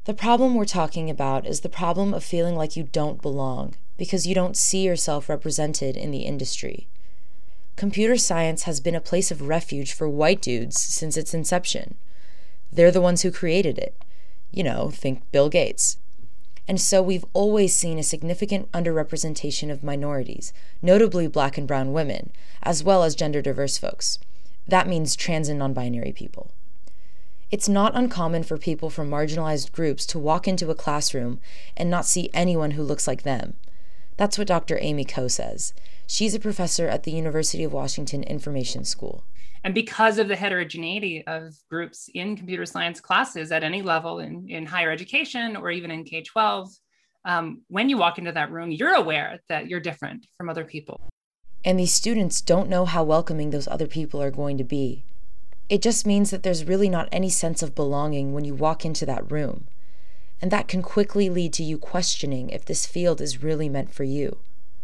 The problem we're talking about is the problem of feeling like you don't belong because you don't see yourself represented in the industry. Computer science has been a place of refuge for white dudes since its inception. They're the ones who created it. Think Bill Gates. And so we've always seen a significant underrepresentation of minorities, notably Black and brown women, as well as gender diverse folks. That means trans and non-binary people. It's not uncommon for people from marginalized groups to walk into a classroom and not see anyone who looks like them. That's what Dr. Amy Ko says. She's a professor at the University of Washington Information School. And because of the heterogeneity of groups in computer science classes at any level in higher education or even in K-12, when you walk into that room, you're aware that you're different from other people. And these students don't know how welcoming those other people are going to be. It just means that there's really not any sense of belonging when you walk into that room. And that can quickly lead to you questioning if this field is really meant for you.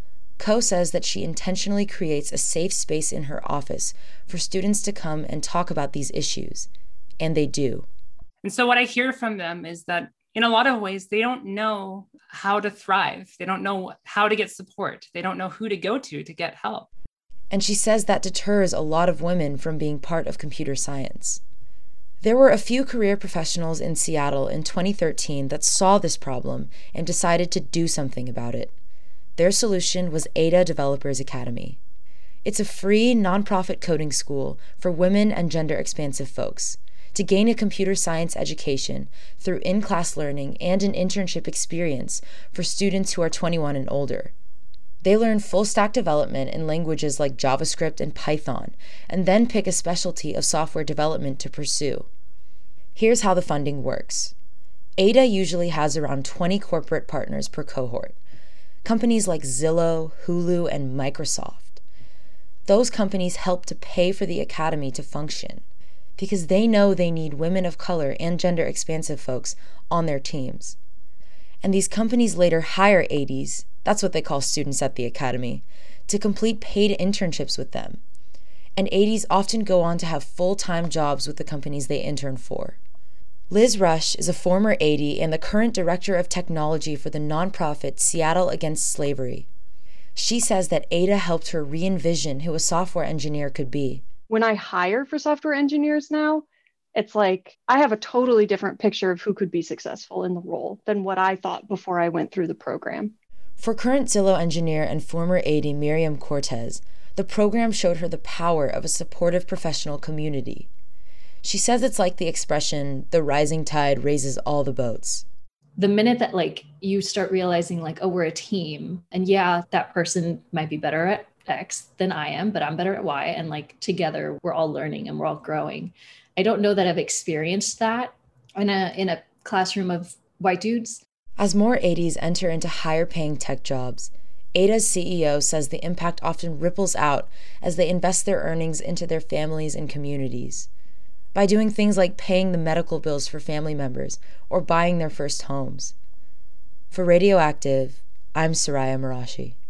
Ko says that she intentionally creates a safe space in her office for students to come and talk about these issues. And they do. And so what I hear from them is that in a lot of ways, they don't know how to thrive. They don't know how to get support. They don't know who to go to get help. And she says that deters a lot of women from being part of computer science. There were a few career professionals in Seattle in 2013 that saw this problem and decided to do something about it. Their solution was Ada Developers Academy. It's a free, nonprofit coding school for women and gender-expansive folks to gain a computer science education through in-class learning and an internship experience for students who are 21 and older. They learn full-stack development in languages like JavaScript and Python, and then pick a specialty of software development to pursue. Here's how the funding works. Ada usually has around 20 corporate partners per cohort. Companies like Zillow, Hulu, and Microsoft. Those companies help to pay for the academy to function because they know they need women of color and gender-expansive folks on their teams. And these companies later hire ADs, that's what they call students at the academy, to complete paid internships with them. And ADs often go on to have full-time jobs with the companies they intern for. Liz Rush is a former AD and the current director of technology for the nonprofit Seattle Against Slavery. She says that Ada helped her re-envision who a software engineer could be. When I hire for software engineers now, it's like I have a totally different picture of who could be successful in the role than what I thought before I went through the program. For current Zillow engineer and former AD Miriam Cortez, the program showed her the power of a supportive professional community. She says it's like the expression, the rising tide raises all the boats. The minute that you start realizing oh, we're a team, and yeah, that person might be better at X than I am, but I'm better at Y, and together we're all learning and we're all growing. I don't know that I've experienced that in a classroom of white dudes. As more ADs enter into higher paying tech jobs, Ada's CEO says the impact often ripples out as they invest their earnings into their families and communities. By doing things like paying the medical bills for family members or buying their first homes. For Radioactive, I'm Soraya Marashi.